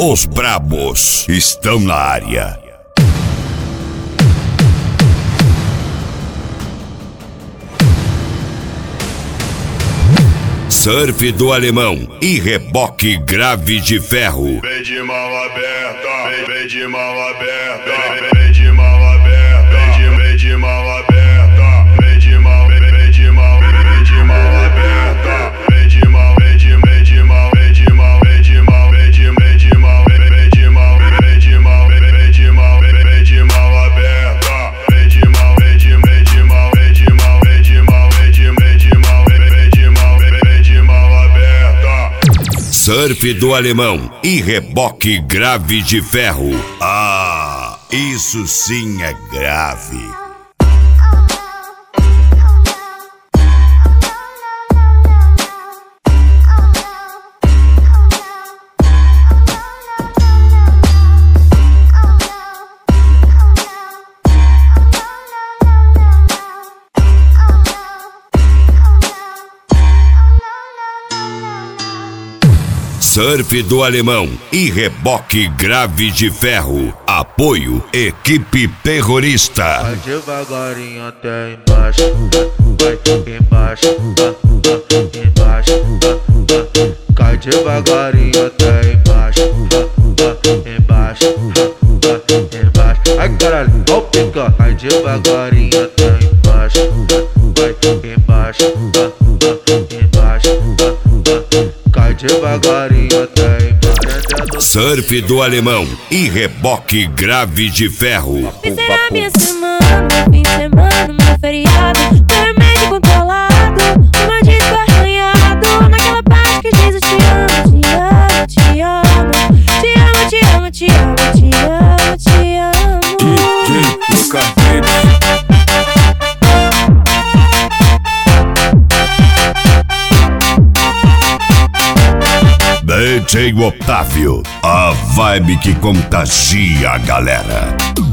Os brabos estão na área. Surf do alemão e reboque grave de ferro. Vem de mão aberta, vem de mão aberta, vem de mão aberta, vem de mão aberta, vem de mão, vem de mão, vem de mão aberta, vem de mão, vem de mão, vem de mão, vem de mão, vem de mão, vem de mão, vem de mão, vem de mão, vem de mão, vem de mão, vem de mão aberta, vem de mão, vem de mão, vem de mão, vem de mão, vem de mão, vem de mão, vem de mão, vem de mão aberta. Surf do alemão e reboque grave de ferro. Ah, isso sim é grave. Surf do alemão e reboque grave de ferro. Apoio equipe terrorista. Vai devagarinho até embaixo, vai embaixo, embaixo. Cai devagarinho até embaixo, embaixo, embaixo. Ai caralho, ó o pica. Cai devagarinho até embaixo, vai embaixo, embaixo. Cai devagarinho até embaixo. Surf do alemão e reboque grave de ferro. Essa era a minha semana, fim de semana, meu feriado. Meu remédio controlado, uma disco arranhado. Naquela parte que diz eu te amo, te amo, te amo. Te amo, te amo, te amo, te amo, te amo. DJ Lucas. DJ Otávio, a vibe que contagia a galera.